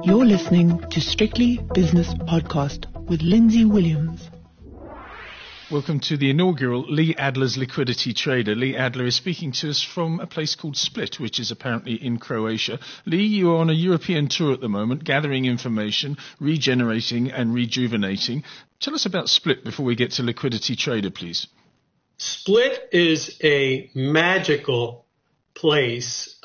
You're listening to Strictly Business Podcast with Lindsay Williams. Welcome to the inaugural Lee Adler's Liquidity Trader. Lee Adler is speaking to us from a place called Split, which is apparently in Croatia. Lee, you are on a European tour at the moment, gathering information, regenerating and rejuvenating. Tell us about Split before we get to Liquidity Trader, please. Split is a magical place.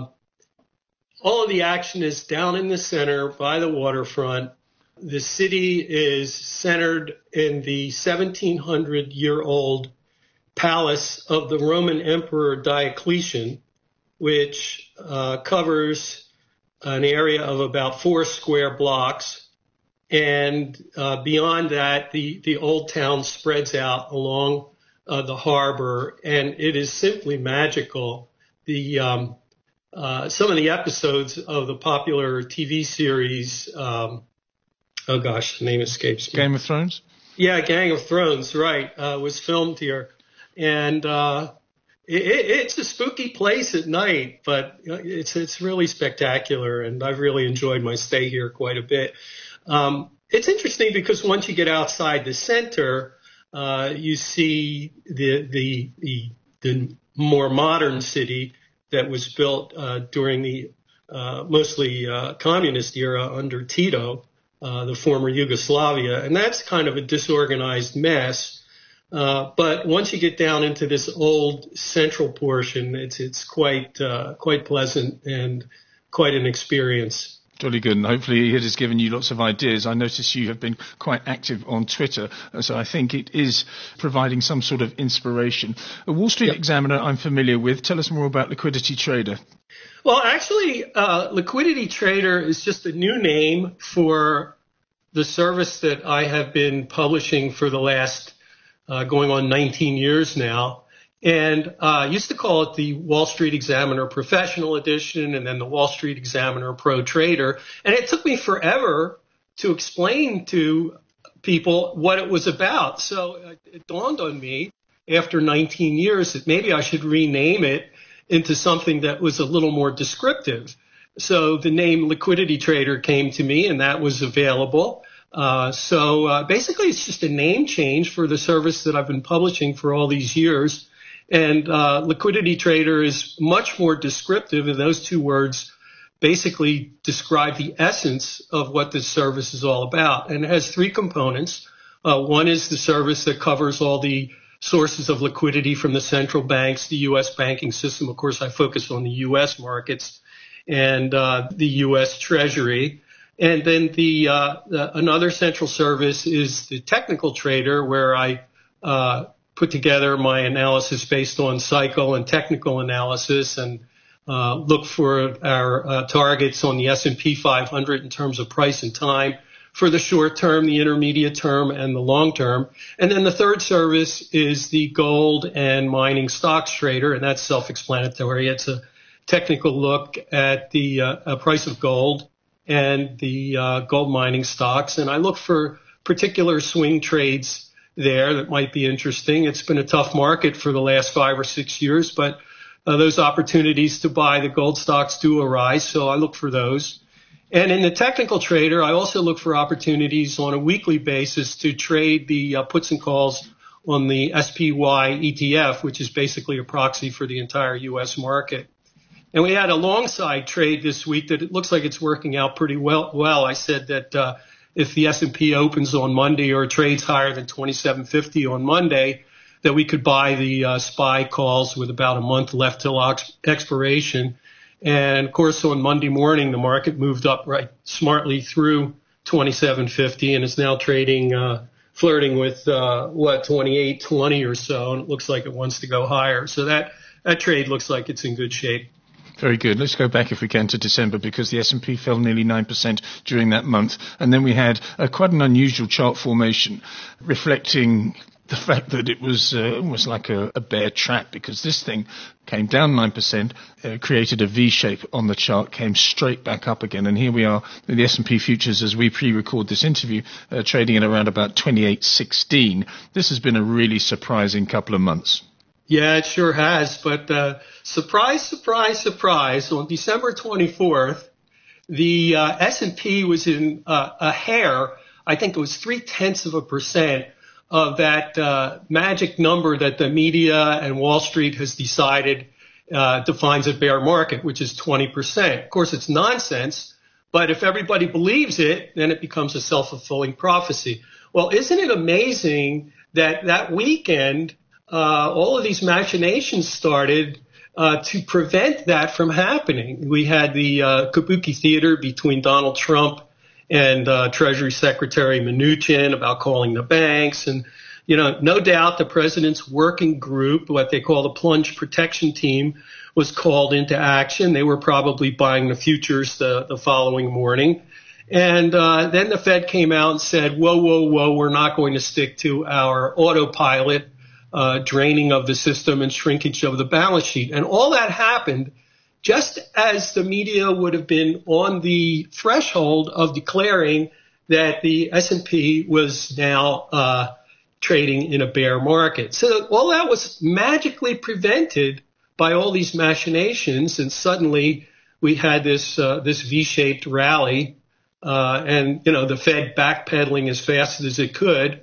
All of the action is down in the center by the waterfront. The city is centered in the 1700-year-old palace of the Roman Emperor Diocletian, which covers an area of about 4 square blocks. And beyond that, the old town spreads out along the harbor, and it is simply magical. Some of the episodes of the popular TV series, the name escapes me. Game of Thrones? Yeah, Game of Thrones, right, was filmed here. And it's a spooky place at night, but it's really spectacular, and I've really enjoyed my stay here quite a bit. It's interesting because once you get outside the center, you see the more modern city that was built during the mostly communist era under Tito, the former Yugoslavia, and that's kind of a disorganized mess. But once you get down into this old central portion, it's quite pleasant and quite an experience. Jolly good, and hopefully it has given you lots of ideas. I notice you have been quite active on Twitter, so I think it is providing some sort of inspiration. A Wall Street Examiner I'm familiar with. Tell us more about Liquidity Trader. Well, actually, Liquidity Trader is just a new name for the service that I have been publishing for the last going on 19 years now. And I used to call it the Wall Street Examiner Professional Edition and then the Wall Street Examiner Pro Trader. And it took me forever to explain to people what it was about. So it dawned on me after 19 years that maybe I should rename it into something that was a little more descriptive. So the name Liquidity Trader came to me, and that was available. So basically it's just a name change for the service that I've been publishing for all these years. And Liquidity Trader is much more descriptive, and those two words basically describe the essence of what this service is all about. And it has 3 components. One is the service that covers all the sources of liquidity from the central banks, the U.S. banking system. Of course, I focus on the U.S. markets and the U.S. Treasury. And then another central service is the Technical Trader, where I put together my analysis based on cycle and technical analysis and look for our targets on the S&P 500 in terms of price and time for the short term, the intermediate term, and the long term. And then the third service is the Gold and Mining Stocks Trader, and that's self-explanatory. It's a technical look at the price of gold and the gold mining stocks, and I look for particular swing trades there that might be interesting. It's been a tough market for the last 5 or 6 years, but those opportunities to buy the gold stocks do arise, so I look for those. And in the Technical Trader, I also look for opportunities on a weekly basis to trade the puts and calls on the SPY ETF, which is basically a proxy for the entire U.S. market. And we had a long side trade this week that it looks like it's working out pretty well. I said that if the S&P opens on Monday or trades higher than 2750 on Monday, that we could buy the SPY calls with about a month left till expiration. And of course, on Monday morning, the market moved up right smartly through 2750 and is now trading, flirting with 2820 or so. And it looks like it wants to go higher. So that trade looks like it's in good shape. Very good. Let's go back, if we can, to December, because the S&P fell nearly 9% during that month. And then we had quite an unusual chart formation reflecting the fact that it was almost like a bear trap, because this thing came down 9%, created a V shape on the chart, came straight back up again. And here we are with the S&P futures as we pre-record this interview, trading at around about 28.16. This has been a really surprising couple of months. Yeah, it sure has. But surprise, surprise, surprise, on December 24th, the S&P was in a hair, I think it was 0.3% of that magic number that the media and Wall Street has decided defines a bear market, which is 20%. Of course, it's nonsense, but if everybody believes it, then it becomes a self-fulfilling prophecy. Well, isn't it amazing that that weekend all of these machinations started to prevent that from happening? We had the Kabuki Theater between Donald Trump and Treasury Secretary Mnuchin about calling the banks. And, you know, no doubt the president's working group, what they call the plunge protection team, was called into action. They were probably buying the futures the following morning. And then the Fed came out and said, whoa, we're not going to stick to our autopilot, draining of the system and shrinkage of the balance sheet. And all that happened just as the media would have been on the threshold of declaring that the S&P was now trading in a bear market. So all that was magically prevented by all these machinations, and suddenly we had this V-shaped rally, and you know the Fed backpedaling as fast as it could.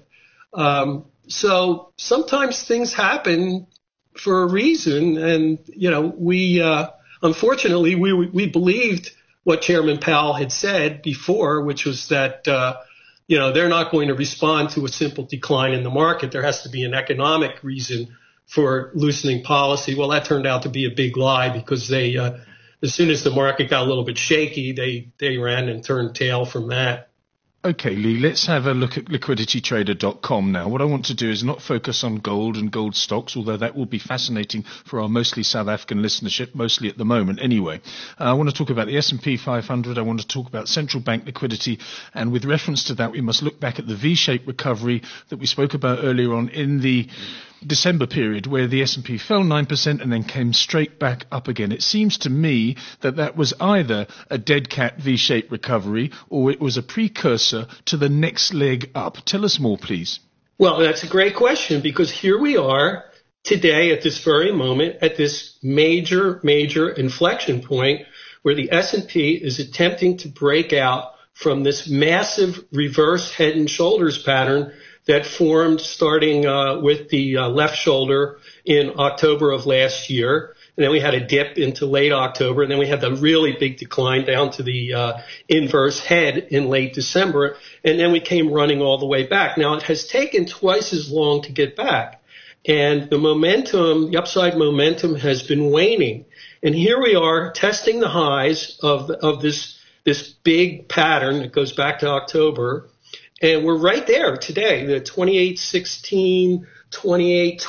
So sometimes things happen for a reason, and you know we unfortunately we believed what Chairman Powell had said before, which was that you know they're not going to respond to a simple decline in the market. There has to be an economic reason for loosening policy. Well, that turned out to be a big lie, because they as soon as the market got a little bit shaky, they ran and turned tail from that. Okay, Lee, let's have a look at liquiditytrader.com now. What I want to do is not focus on gold and gold stocks, although that will be fascinating for our mostly South African listenership, mostly at the moment anyway. I want to talk about the S&P 500. I want to talk about central bank liquidity. And with reference to that, we must look back at the V-shaped recovery that we spoke about earlier on in the December period, where the S&P fell 9% and then came straight back up again. It seems to me that that was either a dead cat V-shaped recovery or it was a precursor to the next leg up. Tell us more, please. Well, that's a great question, because here we are today at this very moment at this major inflection point where the S&P is attempting to break out from this massive reverse head and shoulders pattern that formed starting with the left shoulder in October of last year. And then we had a dip into late October, and then we had the really big decline down to the inverse head in late December, and then we came running all the way back. Now, it has taken twice as long to get back, and the momentum, the upside momentum, has been waning. And here we are testing the highs of this big pattern that goes back to October. And we're right there today, the 28.16, 28.20,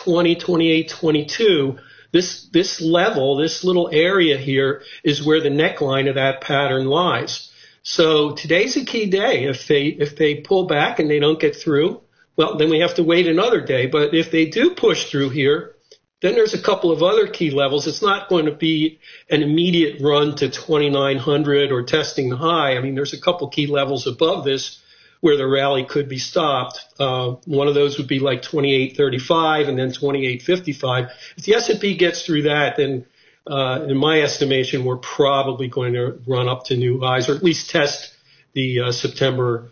28.22. This level, this little area here is where the neckline of that pattern lies. So today's a key day. If they pull back and they don't get through, well, then we have to wait another day. But if they do push through here, then there's a couple of other key levels. It's not going to be an immediate run to 2,900 or testing the high. I mean, there's a couple key levels above this where the rally could be stopped. One of those would be like 28.35 and then 28.55. If the S&P gets through that, then in my estimation, we're probably going to run up to new highs, or at least test the September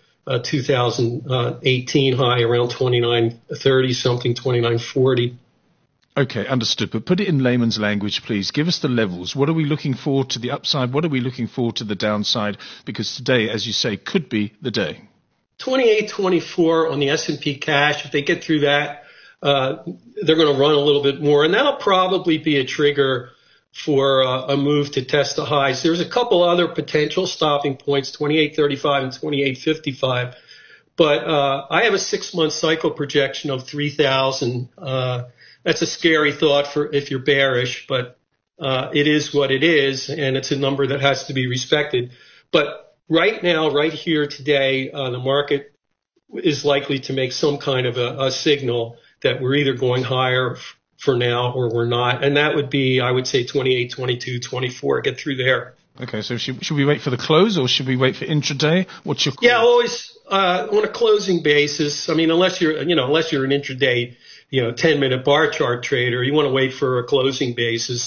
2018 high around 29.30 something, 29.40. Okay, understood. But put it in layman's language, please. Give us the levels. What are we looking for to the upside? What are we looking for to the downside? Because today, as you say, could be the day. 28.24 on the S&P cash. If they get through that, they're going to run a little bit more, and that'll probably be a trigger for a move to test the highs. There's a couple other potential stopping points, 28.35 and 28.55, but I have a 6-month cycle projection of 3,000. That's a scary thought for if you're bearish, but it is what it is, and it's a number that has to be respected. But right now, right here today, the market is likely to make some kind of a signal that we're either going higher for now or we're not. And that would be, I would say, 28, 22, 24, get through there. Okay, so should we wait for the close or should we wait for intraday? What's your call? Yeah, always on a closing basis. I mean, unless you're an intraday, 10-minute bar chart trader, you want to wait for a closing basis.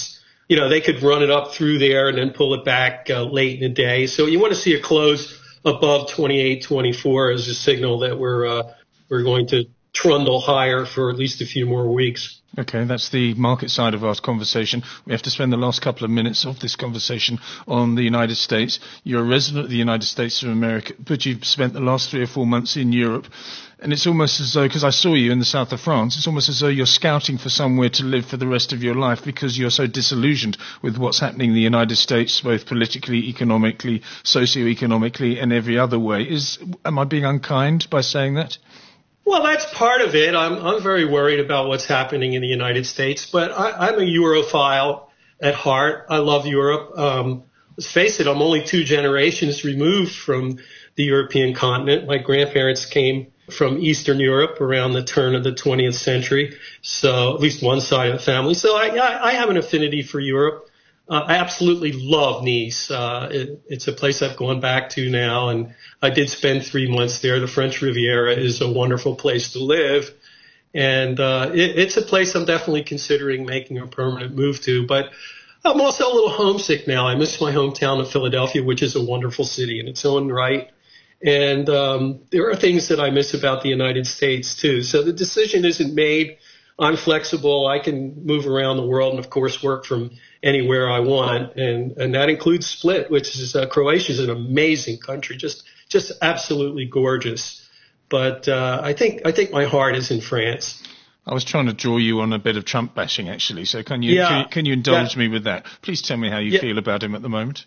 they could run it up through there and then pull it back late in the day. So you want to see it close above 28, 24 as a signal that we're going to trundle higher for at least a few more weeks. Okay, that's the market side of our conversation. We have to spend the last couple of minutes of this conversation on the United States. You're a resident of the United States of America, but you've spent the last 3 or 4 months in Europe. And it's almost as though, because I saw you in the south of France, it's almost as though you're scouting for somewhere to live for the rest of your life because you're so disillusioned with what's happening in the United States, both politically, economically, socio-economically, and every other way. Am I being unkind by saying that? Well, that's part of it. I'm very worried about what's happening in the United States, but I'm a Europhile at heart. I love Europe. Let's face it, I'm only 2 generations removed from the European continent. My grandparents came from Eastern Europe around the turn of the 20th century, so at least one side of the family. So I have an affinity for Europe. I absolutely love Nice. It's a place I've gone back to now, and I did spend 3 months there. The French Riviera is a wonderful place to live, and it's a place I'm definitely considering making a permanent move to. But I'm also a little homesick now. I miss my hometown of Philadelphia, which is a wonderful city in its own right. And there are things that I miss about the United States, too. So the decision isn't made. I'm flexible. I can move around the world and, of course, work from anywhere I want. And that includes Split, which is Croatia is an amazing country, just absolutely gorgeous. But I think my heart is in France. I was trying to draw you on a bit of Trump bashing, actually. So can you indulge me with that? Please tell me how you feel about him at the moment.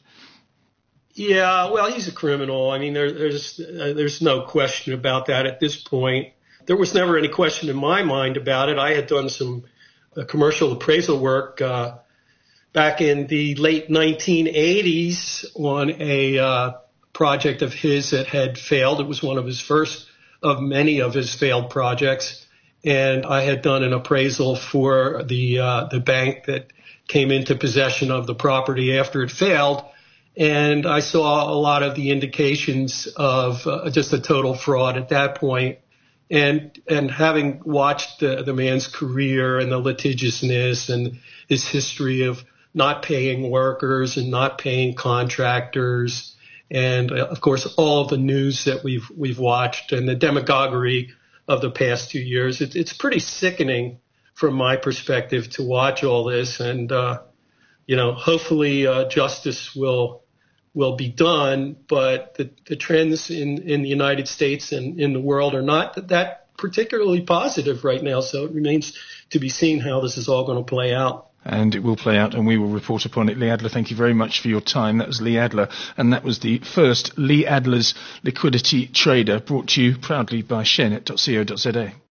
Yeah, well, he's a criminal. I mean, there's no question about that at this point. There was never any question in my mind about it. I had done some commercial appraisal work back in the late 1980s on a project of his that had failed. It was one of his first of many of his failed projects. And I had done an appraisal for the bank that came into possession of the property after it failed. And I saw a lot of the indications of just a total fraud at that point. And having watched the man's career and the litigiousness and his history of not paying workers and not paying contractors, and of course all of the news that we've watched and the demagoguery of the past 2 years, it's pretty sickening from my perspective to watch all this. And hopefully justice will be done, but the trends in the United States and in the world are not that particularly positive right now. So it remains to be seen how this is all going to play out. And it will play out, and we will report upon it. Lee Adler, thank you very much for your time. That was Lee Adler, and that was the first Lee Adler's Liquidity Trader, brought to you proudly by sharenet.co.za.